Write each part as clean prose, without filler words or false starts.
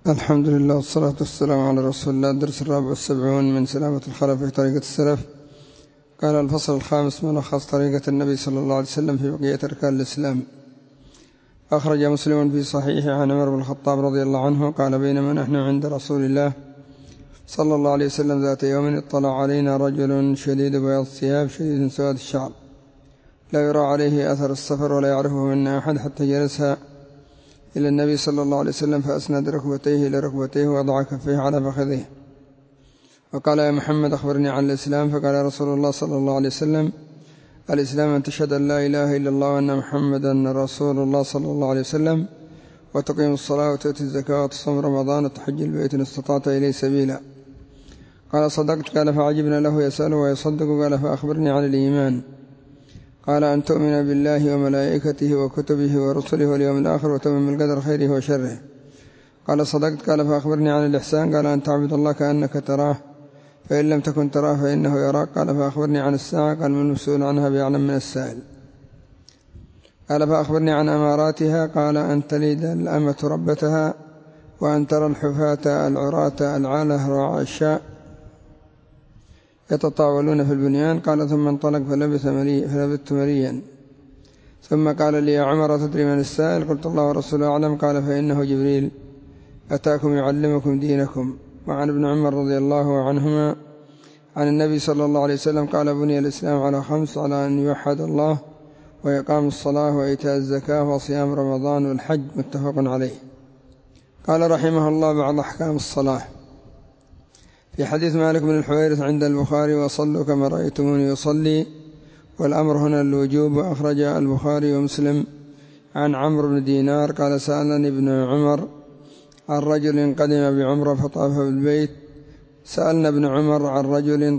الحمد لله والصلاة والسلام على رسول الله. الدرس 74 من سلامة الخلف في طريقة السلف. قال الفصل 5: ملخص طريقة النبي صلى الله عليه وسلم في بقية أركان الإسلام. أخرج مسلم في صحيحه عن عمر بن الخطاب رضي الله عنه قال: بينما نحن عند رسول الله صلى الله عليه وسلم ذات يوم اطلع علينا رجل شديد بياض الثياب شديد سواد الشعر لا يرى عليه أثر السفر ولا يعرفه منا أحد، حتى جلس إلى النبي صلى الله عليه وسلم فأسند ركبتيه إلى ركبتيه ووضع كفيه على فخذيه وقال: يا محمد أخبرني عن الإسلام. فقال رسول الله صلى الله عليه وسلم: الإسلام أن تشهد أن لا إله إلا الله وأن محمدا رسول الله صلى الله عليه وسلم، وتقيم الصلاة وتؤتي الزكاة وتصوم رمضان وتحج البيت إن استطعت إليه سبيلا. قال: صدقت. قال: فعجبنا له يسأله ويصدق. قال: فأخبرني عن الإيمان. قال: أن تؤمن بالله وملائكته وكتبه ورسله واليوم الآخر وتؤمن بالقدر خيره وشره. قال: صدقت. قال: فأخبرني عن الإحسان. قال: أن تعبد الله كأنك تراه فإن لم تكن تراه فإنه يراك. قال: فأخبرني عن الساعة. قال: من المسؤول عنها بأعلم من السائل. قال: فأخبرني عن أماراتها. قال: أن تلد الأمة ربتها، وأن ترى الحفاة العراة العالة رعاء الشاء يتطاولون في البنيان. قال: ثم انطلق فلبثت مليا، ثم قال لي: يا عمر تدري من السائل؟ قلت: الله ورسوله أعلم. قال: فإنه جبريل أتاكم يعلمكم دينكم. وعن ابن عمر رضي الله عنهما عن النبي صلى الله عليه وسلم قال: بني الإسلام على 5: على أن يوحد الله، وإقام الصلاة، وإيتاء الزكاة، وصيام رمضان، والحج. متفق عليه. قال رحمه الله: بعض أحكام الصلاة. في حديث مالك بن الحويرث عند البخاري: وصلوا كما رأيتموني يصلي، والأمر هنا الوجوب. أخرج البخاري ومسلم عن عمرو بن دينار قال: سألني ابن عمر عن رجل قدم بعمرة فطاف بالبيت. سألنا ابن عمر عن رجل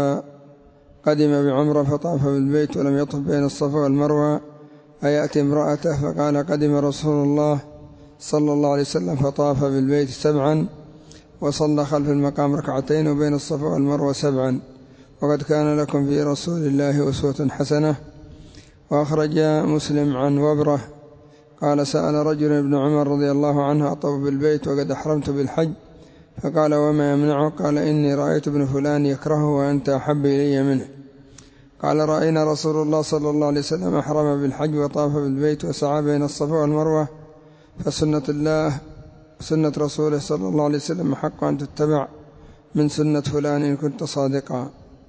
قدم بعمرة فطاف بالبيت ولم يطف بين الصفا والمروة أيأتي امرأته؟ فقال: قدم رسول الله صلى الله عليه وسلم فطاف بالبيت 7 وصلى خلف المقام 2 وبين الصفا والمروة 7، وقد كان لكم في رسول الله أسوة حسنة. وأخرج مسلم عن وبرة قال: سأل رجل ابن عمر رضي الله عنه: أطوف بالبيت وقد أحرمت بالحج؟ فقال: وما يمنعه؟ قال: إني رأيت ابن فلان يكرهه وأنت أحب إلي منه. قال: رأينا رسول الله صلى الله عليه وسلم أحرم بالحج وطاف بالبيت وسعى بين الصفا والمروة، فسنة الله سنة رسوله صلى الله عليه وسلم حق أن تتبع من سنة فلان إن كنت صادقا.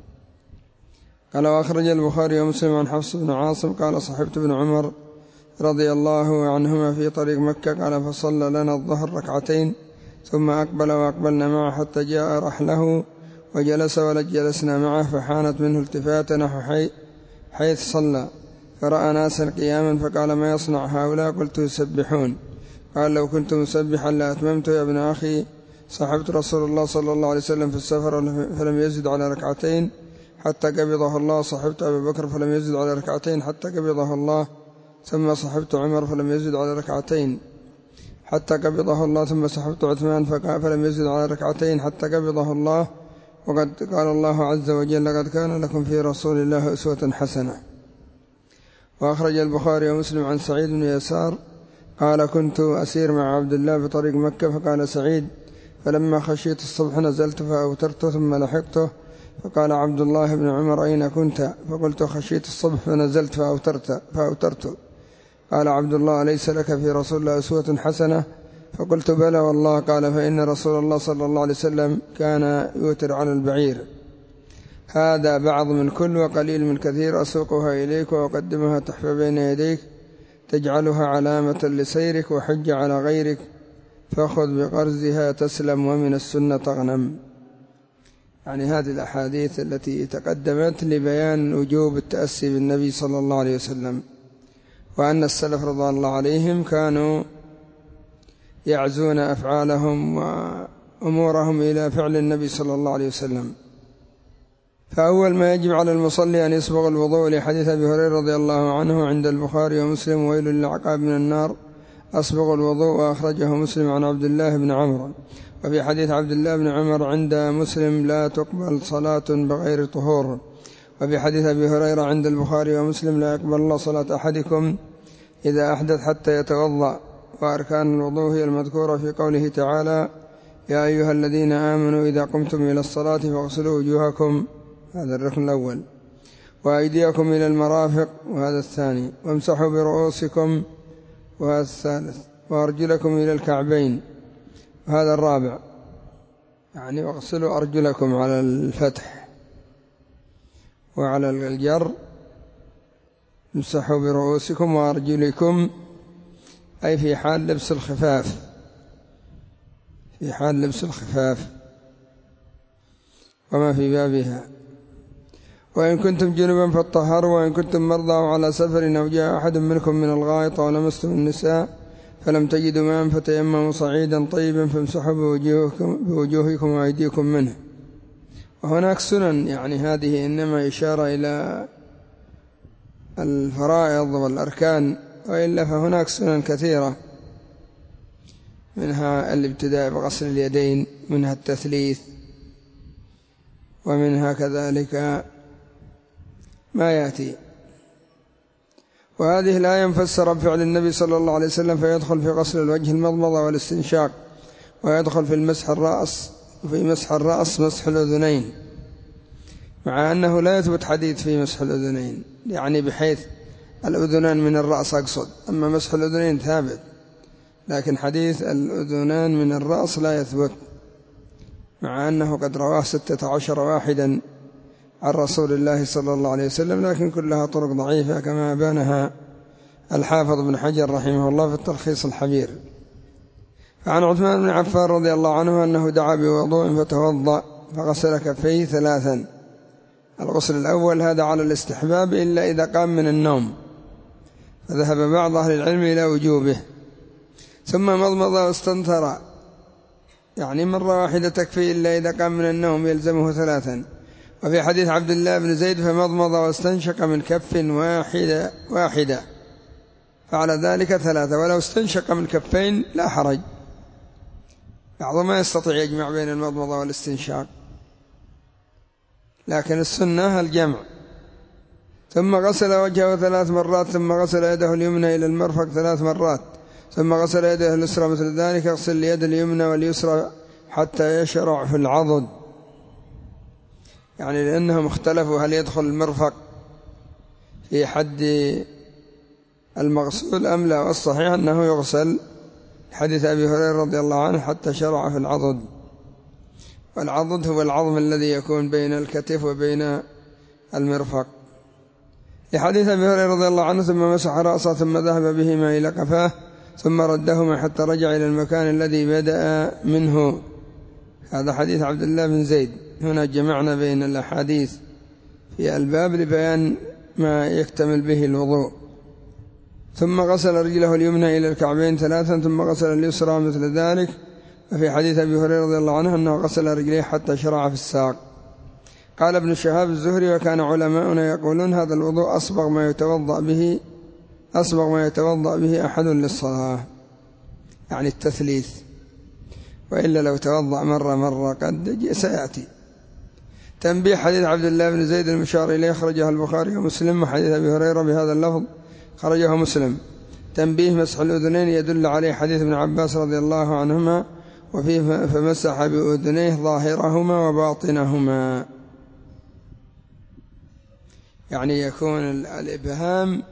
قال: وأخرج البخاري ومسلم عن حفص بن عاصم قال: صحبت ابن عمر رضي الله عنهما في طريق مكة. قال: فصلى لنا الظهر 2 ثم أقبل وأقبلنا معه حتى جاء رحله وجلس ولجلسنا معه، فحانت منه التفات نحو حيث صلى، فرأى ناسا قياما فقال: ما يصنع هؤلاء؟ قلت: يسبحون. قال: لو كنت مسبحا لأتممت يا ابن أخي. صحبت رسول الله صلى الله عليه وسلم في السفر فلم يزد على 2 حتى قبضه الله. صحبت أبي بكر فلم يزد على 2 حتى قبضه الله. ثم صحبت عمر فلم يزد على 2 حتى قبضه الله. ثم صحبت عثمان فلم يزد على 2 حتى قبضه الله. وقد قال الله عز وجل: لقد كان لكم في رسول الله أسوة حسنة. وأخرج البخاري ومسلم عن سعيد بن يسار قال: كنت أسير مع عبد الله في طريق مكة، فقال سعيد: فلما خشيت الصبح نزلت فأوترت ثم لحقته. فقال عبد الله بن عمر: أين كنت؟ فقلت: خشيت الصبح فنزلت فأوترت. قال عبد الله: أليس لك في رسول الله أسوة حسنة؟ فقلت: بلى والله. قال: فإن رسول الله صلى الله عليه وسلم كان يوتر على البعير. هذا بعض من كل وقليل من كثير، أسوقها إليك وأقدمها تحفى بين يديك، تجعلها علامة لسيرك وحج على غيرك، فخذ بقرزها تسلم ومن السنة تغنم. يعني هذه الأحاديث التي تقدمت لبيان وجوب التأسي بالنبي صلى الله عليه وسلم، وأن السلف رضوان الله عليهم كانوا يعزون أفعالهم وأمورهم إلى فعل النبي صلى الله عليه وسلم. فأول ما يجب على المصلي أن يسبغ الوضوء، لحديث أبي هريرة رضي الله عنه عند البخاري ومسلم: ويل للعقاب من النار أسبغ الوضوء. وأخرجه مسلم عن عبد الله بن عمرو. وفي حديث عبد الله بن عمر عند مسلم: لا تقبل صلاة بغير طهور. وفي حديث أبي هريرة عند البخاري ومسلم: لا يقبل الله صلاة أحدكم إذا أحدث حتى يتوضأ. وأركان الوضوء هي المذكورة في قوله تعالى: يا أيها الذين آمنوا إذا قمتم إلى الصلاة فاغسلوا وجوهكم، هذا الركن الأول، وأيديكم إلى المرافق، وهذا الثاني، وامسحوا برؤوسكم، وهذا الثالث، وأرجلكم إلى الكعبين، وهذا الرابع. يعني واغسلوا أرجلكم على الفتح، وعلى الجر امسحوا برؤوسكم وأرجلكم، أي في حال لبس الخفاف، في حال لبس الخفاف وما في بابها. وإن كنتم جنبا فاطهروا، وإن كنتم مرضى أو على سفر أو جاء أحد منكم من الغائط أو لمستم النساء فلم تجدوا ماء فتيمموا صعيدا طيبا فامسحوا بوجوهكم وأيديكم منه. وهناك سنن، يعني هذه إنما إشارة إلى الفرائض والأركان، وإلا فهناك سنن كثيرة، منها الابتداء بغسل اليدين، منها التثليث، ومنها كذلك ما يأتي. وهذه الآية مفسرة بفعل النبي صلى الله عليه وسلم، فيدخل في غسل الوجه المضمضة والاستنشاق، ويدخل في المسح الرأس، وفي مسح الرأس مسح الأذنين، مع أنه لا يثبت حديث في مسح الأذنين، يعني بحيث الأذنان من الرأس أقصد، أما مسح الأذنين ثابت، لكن حديث الأذنان من الرأس لا يثبت، مع أنه قد رواه 16 واحدا عن رسول الله صلى الله عليه وسلم، لكن كلها طرق ضعيفة كما بانها الحافظ بن حجر رحمه الله في التلخيص الحبير. فعن عثمان بن عفان رضي الله عنه أنه دعا بوضوء فتوضأ فغسل كفيه 3. الغسل الأول هذا على الاستحباب إلا إذا قام من النوم، فذهب بعض أهل العلم إلى وجوبه. ثم مضمض واستنثر، يعني مرة واحدة تكفي إلا إذا قام من النوم يلزمه 3. وفي حديث عبد الله بن زيد فمضمض واستنشق من كف واحدة فعلى ذلك 3، ولو استنشق من كفين لا حرج، بعض ما يستطيع يجمع بين المضمضة والاستنشاق، لكن السنة الجمع. ثم غسل وجهه 3 مرات، ثم غسل يده اليمنى إلى المرفق 3 مرات، ثم غسل يده اليسرى مثل ذلك، يغسل اليد اليمنى واليسرى حتى يشرع في العضد، يعني لأنهم اختلفوا هل يدخل المرفق في حد المغسول أم لا، والصحيح أنه يغسل، حديث أبي هريرة رضي الله عنه حتى شرع في العضد، والعضد هو العظم الذي يكون بين الكتف وبين المرفق. لحديث أبي هريرة رضي الله عنه ثم مسح رأسه ثم ذهب بهما إلى قفاه ثم ردهما حتى رجع إلى المكان الذي بدأ منه. هذا حديث عبد الله بن زيد. هنا جمعنا بين الأحاديث في الباب لبيان ما يكتمل به الوضوء. ثم غسل رجله اليمنى إلى الكعبين 3، ثم غسل اليسرى مثل ذلك. وفي حديث أبي هريرة رضي الله عنه أنه غسل رجليه حتى شرع في الساق. قال ابن شهاب الزهري: وكان علماؤنا يقولون هذا الوضوء أصبغ ما يتوضأ به أحد للصلاة، يعني التثليث، وإلا لو توضأ مرة قد سيأتي. تنبيه: حديث عبد الله بن زيد المشار إليه خرجه البخاري ومسلم، وحديث أبي هريرة بهذا اللفظ خرجه مسلم. تنبيه: مسح الأذنين يدل عليه حديث ابن عباس رضي الله عنهما، وفيه فمسح بأذنيه ظاهرهما وباطنهما، يعني يكون الإبهام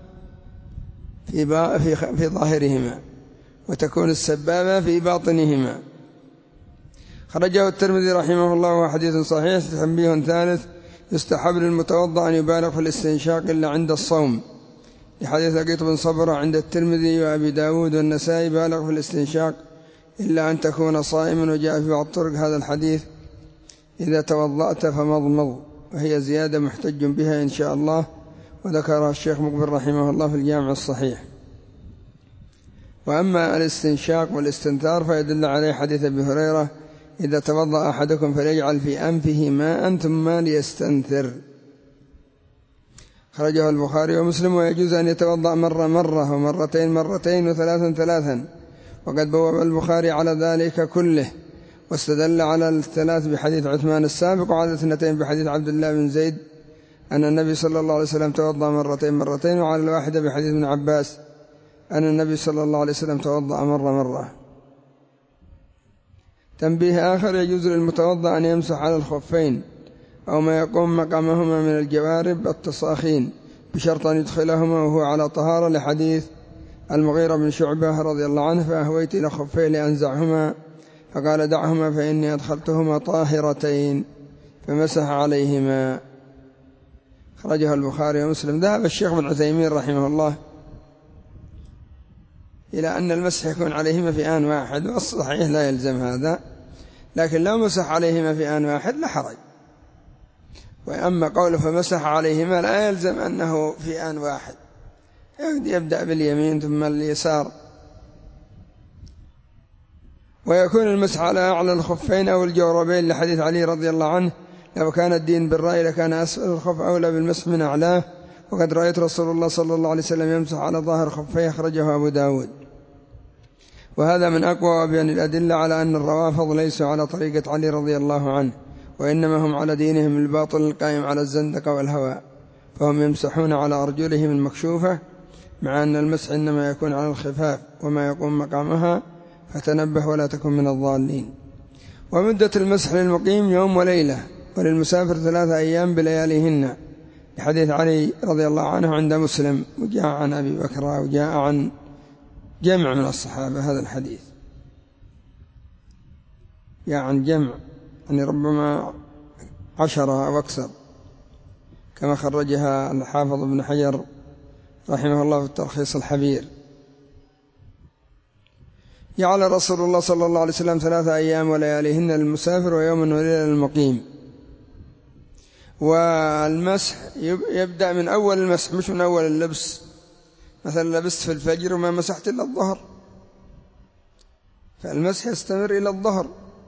في ظاهرهما وتكون السبابة في باطنهما. خرجه الترمذي رحمه الله وحديث صحيح. تنبيه ثالث: يستحب للمتوضأ أن يبالغ في الاستنشاق إلا عند الصوم، لحديث لقيط بن صبرة عند الترمذي وأبي داود والنسائي: بالغ في الاستنشاق إلا أن تكون صائما. وجاء في بعض طرق هذا الحديث: إذا توضأت فمضمض، وهي زيادة محتج بها إن شاء الله، وذكرها الشيخ مقبل رحمه الله في الجامع الصحيح. وأما الاستنشاق والاستنثار فيدل عليه حديث أبي هريرة: إذا توضأ أحدكم فليجعل في أنفه ماء ثم ليستنثر. خرجه البخاري ومسلم. ويجوز أن يتوضأ مرة ومرتين وثلاثا، وقد بوب البخاري على ذلك كله، واستدل على الثلاث بحديث عثمان السابق، وعلى 2 بحديث عبد الله بن زيد أن النبي صلى الله عليه وسلم توضأ مرتين، وعلى 1 بحديث ابن عباس أن النبي صلى الله عليه وسلم توضأ مرة. تنبيه آخر: يجوز للمتوضأ أن يمسح على الخفين أو ما يقوم مقامهما من الجوارب التصاخين بشرط أن يدخلهما وهو على طهارة، لحديث المغيرة بن شعبة رضي الله عنه: فأهويت إلى خفيه لأنزعهما فقال: دعهما فإني أدخلتهما طاهرتين، فمسح عليهما. خرجه البخاري ومسلم. ذهب الشيخ بن عثيمين رحمه الله إلى أن المسح يكون عليهما في آن واحد، والصحيح لا يلزم هذا، لكن لو مسح عليهما في آن واحد لا حرج. وأما قوله فمسح عليهما لا يلزم أنه في آن واحد، يبدأ باليمين ثم اليسار. ويكون المسح على أعلى الخفين أو الجوربين، لحديث علي رضي الله عنه: لو كان الدين بالرأي لكان أسفل الخف أولى بالمسح من أعلاه، وقد رأيت رسول الله صلى الله عليه وسلم يمسح على ظاهر خفيه. أخرجه أبو داود. وهذا من أقوى وأبين الأدلة على أن الروافض ليسوا على طريقة علي رضي الله عنه، وإنما هم على دينهم الباطل القائم على الزندقة والهوى، فهم يمسحون على أرجلهم المكشوفة، مع أن المسح إنما يكون على الخفاف وما يقوم مقامها، فتنبه ولا تكن من الضالين. ومدة المسح للمقيم يوم وليلة، وللمسافر 3 أيام بلياليهن، لحديث علي رضي الله عنه عند مسلم، وجاء عن أبي بكر وجاء عن جمع من الصحابة. هذا الحديث جاء عن جمع، يعني ربما 10 أو أكثر، كما خرجها الحافظ ابن حجر رحمه الله في التلخيص الحبير. جعل رسول الله صلى الله عليه وسلم 3 أيام ولياليهن للمسافر ويوم وليلة للمقيم. والمسح يبدأ من أول المسح، مش من أول اللبس. مثلا لبست في الفجر وما مسحت إلا الظهر، فالمسح يستمر إلى الظهر،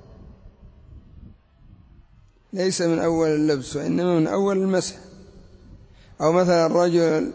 ليس من أول اللبس وإنما من أول المسح. أو مثلا الرجل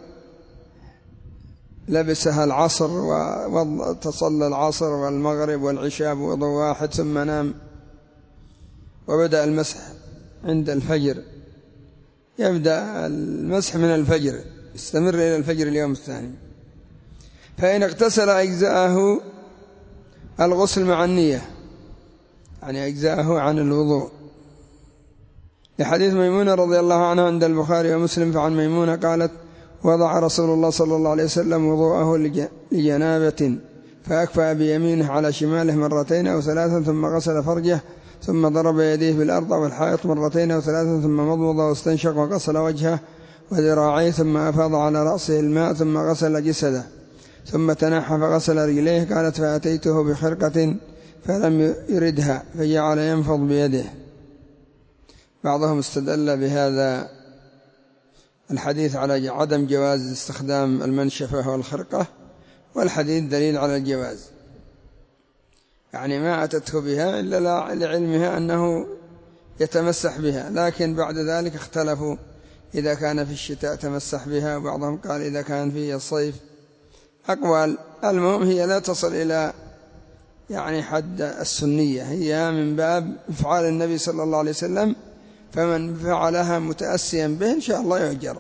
لبسها العصر وتصلى العصر والمغرب والعشاء بوضوء واحد ثم نام، وبدأ المسح عند الفجر، يبدأ المسح من الفجر يستمر إلى الفجر اليوم الثاني. فإن اغتسل أجزاءه الغسل مع النية، يعني أجزاءه عن الوضوء، لحديث ميمونة رضي الله عنها عند البخاري ومسلم. فعن ميمونة قالت: وضع رسول الله صلى الله عليه وسلم وضوءه لجنابة فأكفأ بيمينه على شماله 2 أو 3، ثم غسل فرجه، ثم ضرب يديه بالأرض والحائط 2 أو 3، ثم مضمض واستنشق وغسل وجهه وذراعيه، ثم أفاض على رأسه الماء، ثم غسل جسده، ثم تنحى فغسل رجليه. قالت: فأتيته بخرقة فلم يردها فجعل ينفض بيده. بعضهم استدل بهذا الحديث على عدم جواز استخدام المنشفة والخرقة، والحديث دليل على الجواز، يعني ما أتته بها إلا لعلمها أنه يتمسح بها. لكن بعد ذلك اختلفوا إذا كان في الشتاء تمسح بها، وبعضهم قال إذا كان في الصيف. أقوال، المهم هي لا تصل إلى يعني حد السنية، هي من باب إفعال النبي صلى الله عليه وسلم، فمن فعلها متأسيا به إن شاء الله يؤجر،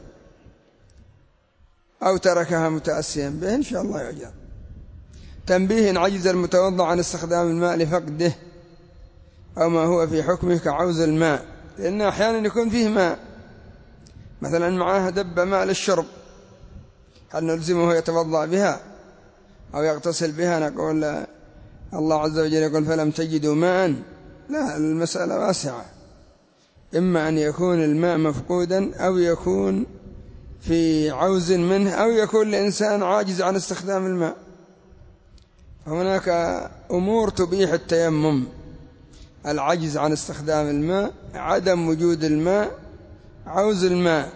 أو تركها متأسيا به إن شاء الله يؤجر. تنبيه: إن عجز المتوضأ عن استخدام الماء لفقده أو ما هو في حكمه كعوز الماء، لأن أحيانا يكون فيه ماء، مثلا معها دب ماء للشرب، هل نلزمه يتوضأ بها أو يغتسل بها؟ نقول الله عز وجل يقول: فلم تجدوا ماء. لا، المسألة واسعة، إما أن يكون الماء مفقودا، أو يكون في عوز منه، أو يكون الإنسان عاجز عن استخدام الماء. هناك أمور تبيح التيمم: العجز عن استخدام الماء، عدم وجود الماء، عوز الماء،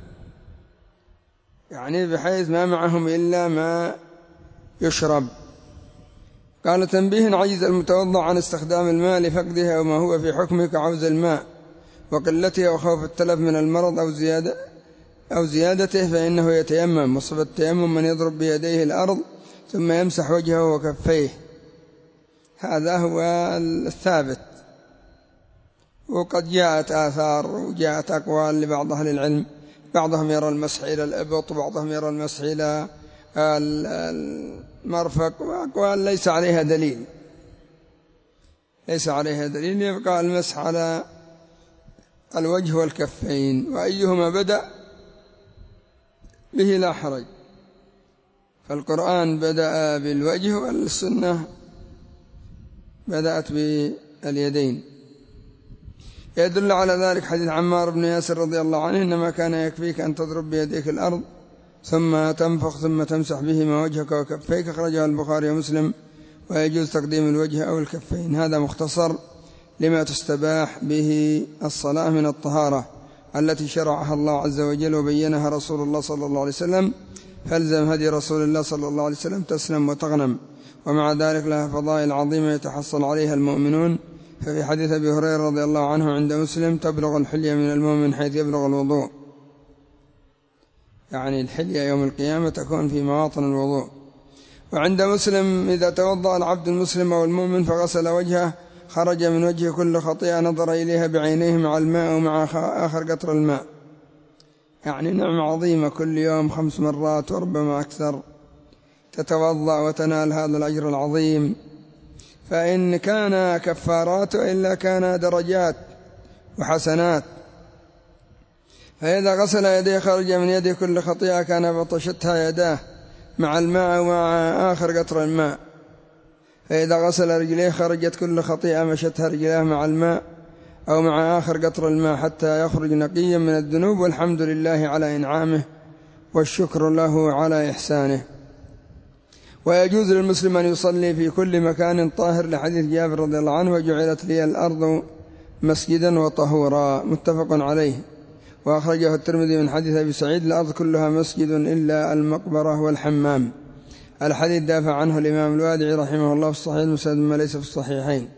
يعني بحيث ما معهم إلا ما يشرب. قال: تنبيه: عجز المتوضأ عن استخدام الماء لفقده أو ما هو في حكمه كعوز الماء وقلته وخوف التلف من المرض أو زيادته، فإنه يتيمم. وصف التيمم من يضرب بيديه الأرض ثم يمسح وجهه وكفيه، هذا هو الثابت. وقد جاءت آثار وجاءت أقوال لبعض أهل العلم، بعضهم يرى المسح إلى الإبط، وبعضهم يرى المسح إلى المرفق وأقوال ليس عليها دليل، يبقى المسح على الوجه والكفين، وأيهما بدأ به لا حرج. فالقرآن بدأ بالوجه والسنة بدأت باليدين. يدل على ذلك حديث عمار بن ياسر رضي الله عنه: إنما كان يكفيك أن تضرب بيديك الأرض ثم تنفخ ثم تمسح بهما وجهك وكفيك، أخرجه البخاري ومسلم. ويجوز تقديم الوجه أو الكفين. هذا مختصر لما تستباح به الصلاة من الطهارة التي شرعها الله عز وجل وبينها رسول الله صلى الله عليه وسلم، فالزم هدي رسول الله صلى الله عليه وسلم تسلم وتغنم. ومع ذلك لها فضائل عظيمة يتحصل عليها المؤمنون. ففي حديث أبي هريرة رضي الله عنه عند مسلم: تبلغ الحلية من المؤمن حيث يبلغ الوضوء، يعني الحلية يوم القيامة تكون في مواطن الوضوء. وعند مسلم: إذا توضأ العبد المسلم أو المؤمن فغسل وجهه خرج من وجهه كل خطيئة نظر إليها بعينيه مع الماء ومع آخر قطر الماء. يعني نعمة عظيمة، كل يوم 5 مرات وربما أكثر تتوضأ وتنال هذا الأجر العظيم. فإن كان كفاراته إلا كان درجات وحسنات. فإذا غسل يديه خرج من يده كل خطيئة كان بطشتها يداه مع الماء ومع آخر قطر الماء. فإذا غسل رجليه خرجت كل خطيئة مشتها رجلاه مع الماء أو مع آخر قطر الماء حتى يخرج نقيا من الذنوب. والحمد لله على إنعامه والشكر له على إحسانه. ويجوز للمسلم أن يصلي في كل مكان طاهر لحديث جابر رضي الله عنه: وجعلت لي الأرض مسجدا وطهورا، متفق عليه. وأخرجه الترمذي من حديث أبي سعيد: الأرض كلها مسجد إلا المقبرة والحمام. الحديث دافع عنه الإمام الوادعي رحمه الله في الصحيح المسند ما ليس في الصحيحين.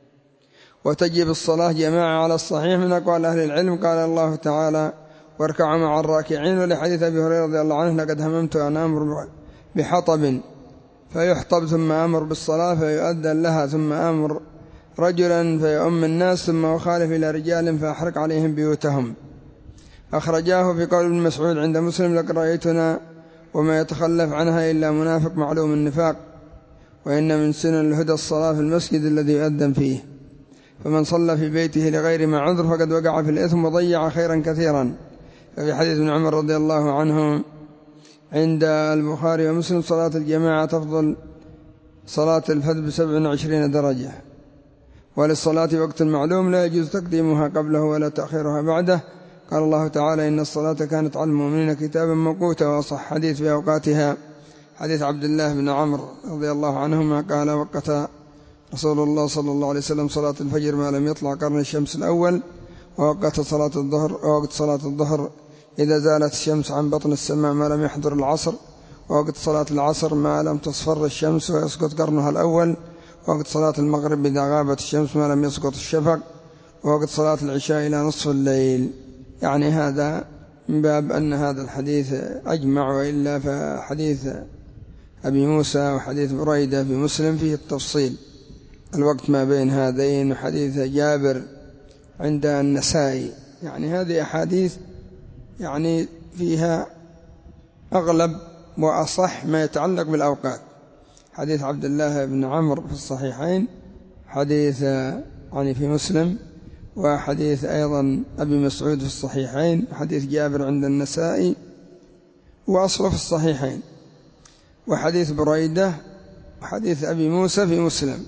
وتجب الصلاة جماعة على الصحيح من أقوال أهل العلم. قال الله تعالى: واركعوا مع الراكعين. ولحديث أبي هريرة رضي الله عنه: لقد هممت أن أمر بحطب فيحطب ثم أمر بالصلاة فيؤذن لها ثم أمر رجلا فيؤم الناس ثم أخالف إلى رجال فأحرق عليهم بيوتهم. أخرجاه في قول ابن مسعود عند مسلم: لقد رأيتنا وما يتخلف عنها إلا منافق معلوم النفاق، وإن من سنن الهدى الصلاة في المسجد الذي يؤذن فيه، فمن صلى في بيته لغير ما عذر فقد وقع في الإثم وضيع خيرا كثيرا. ففي حديث ابن عمر رضي الله عنه عند البخاري ومسلم: صلاة الجماعة تفضل صلاة الفذ ب27 درجة، وللصلاة وقت معلوم لا يجوز تقديمها قبله ولا تأخيرها بعده. قال الله تعالى: إن الصلاة كانت على المؤمنين كتابا موقوتا. وصح حديث في أوقاتها حديث عبد الله بن عمرو رضي الله عنهما قال: وقت رسول الله صلى الله عليه وسلم صلاة الفجر ما لم يطلع قرن الشمس الأول، ووقت صلاة الظهر إذا زالت الشمس عن بطن السماء ما لم يحضر العصر، ووقت صلاة العصر ما لم تصفر الشمس ويسقط قرنها الأول، ووقت صلاة المغرب إذا غابت الشمس ما لم يسقط الشفق، ووقت صلاة العشاء إلى نصف الليل. يعني هذا من باب أن هذا الحديث أجمع، وإلا فحديث أبي موسى وحديث بريدة في مسلم فيه التفصيل الوقت ما بين هذين، وحديث جابر عند النسائي. يعني هذه أحاديث يعني فيها أغلب وأصح ما يتعلق بالأوقات. حديث عبد الله بن عمرو في الصحيحين، حديث يعني في مسلم، وحديث أيضا أبي مسعود في الصحيحين، وحديث جابر عند النسائي وأصله في الصحيحين، وحديث بريدة وحديث أبي موسى في مسلم.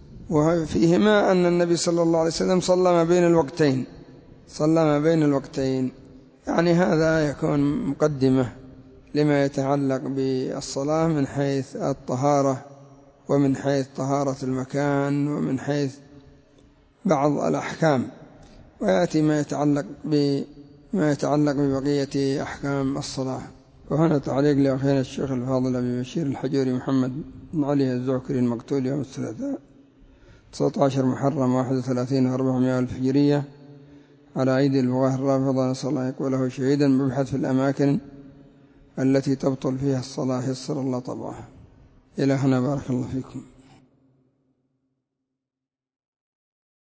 وفيهما أن النبي صلى الله عليه وسلم صلى ما بين الوقتين. يعني هذا يكون مقدمة لما يتعلق بالصلاة من حيث الطهارة، ومن حيث طهارة المكان، ومن حيث بعض الأحكام. ويأتي ما يتعلق ببقية أحكام الصلاة. وهنا تعليق لأخينا الشيخ الفاضل أبي بشير الحجوري محمد بن علي الزعكري المقتول يوم الثلاثاء 19 محرم 31 و400 الفجرية على أيدي البغاة الرافضة، نسأل الله يقبله شهيدا. مبحث في الأماكن التي تبطل فيها الصلاة، يسر الله طبعها. إلى هنا، بارك الله فيكم.